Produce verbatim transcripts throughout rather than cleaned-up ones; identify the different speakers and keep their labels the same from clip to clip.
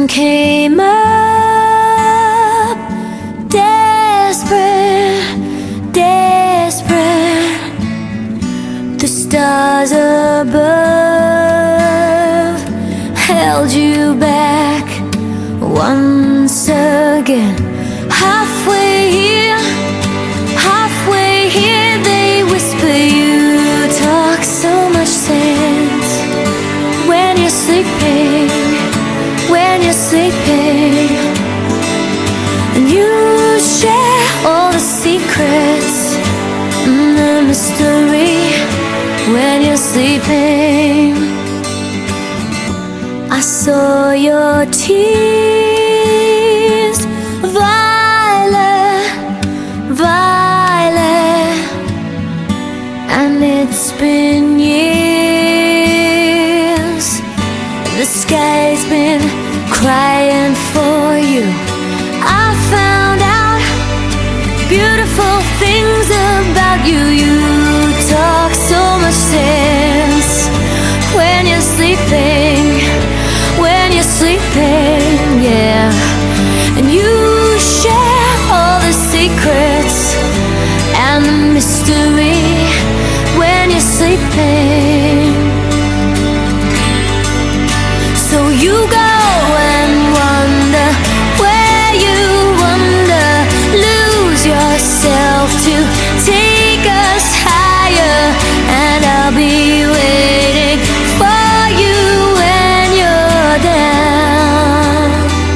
Speaker 1: came up, desperate, desperate. The stars above held you back once again. Halfway here, halfway here, they whisper you talk so much sense when you're sleeping, when you're sleeping. And you share all the secrets and the mystery when you're sleeping. I saw your tears, violet, violet. And it's been years, the sky's been crying for you. I found out beautiful things about you. You talk so much sense when you're sleeping, when you're sleeping, yeah. And you share all the secrets and the mystery when you're sleeping. So you go and wonder where you wander, lose yourself to take us higher, and I'll be waiting for you when you're down.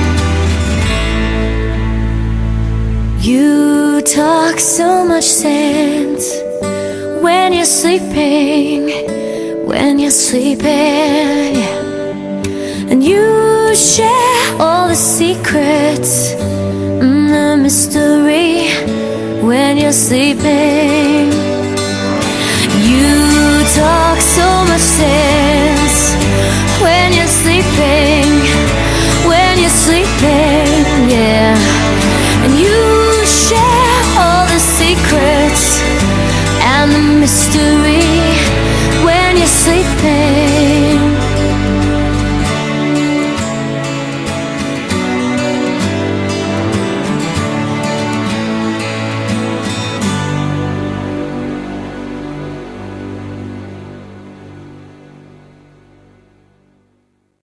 Speaker 1: You talk so much sense when you're sleeping, when you're sleeping, yeah. And you share all the secrets and the mystery when you're sleeping. You talk so much sense when you're sleeping, when you're sleeping, yeah. And you share all the secrets and the mystery